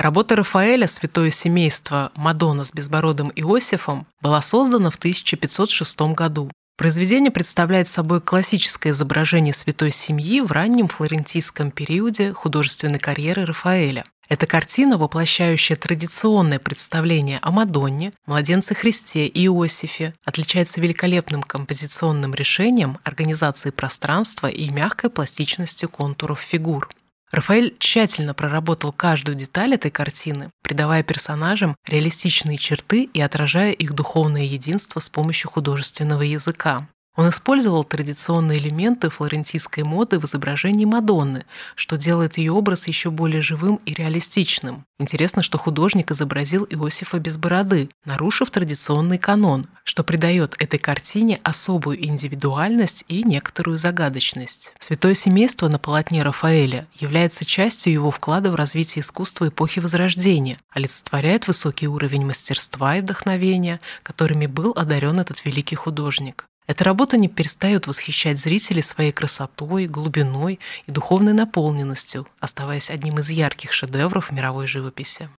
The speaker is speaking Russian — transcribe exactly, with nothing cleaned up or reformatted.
Работа Рафаэля «Святое семейство. Мадонна с безбородым Иосифом» была создана в тысяча пятьсот шестом году. Произведение представляет собой классическое изображение святой семьи в раннем флорентийском периоде художественной карьеры Рафаэля. Это картина, воплощающая традиционное представление о Мадонне, младенце Христе и Иосифе, отличается великолепным композиционным решением, организацией пространства и мягкой пластичностью контуров фигур. Рафаэль тщательно проработал каждую деталь этой картины, придавая персонажам реалистичные черты и отражая их духовное единство с помощью художественного языка. Он использовал традиционные элементы флорентийской моды в изображении Мадонны, что делает ее образ еще более живым и реалистичным. Интересно, что художник изобразил Иосифа без бороды, нарушив традиционный канон, что придает этой картине особую индивидуальность и некоторую загадочность. Святое семейство на полотне Рафаэля является частью его вклада в развитие искусства эпохи Возрождения, олицетворяет высокий уровень мастерства и вдохновения, которыми был одарен этот великий художник. Эта работа не перестает восхищать зрителей своей красотой, глубиной и духовной наполненностью, оставаясь одним из ярких шедевров мировой живописи.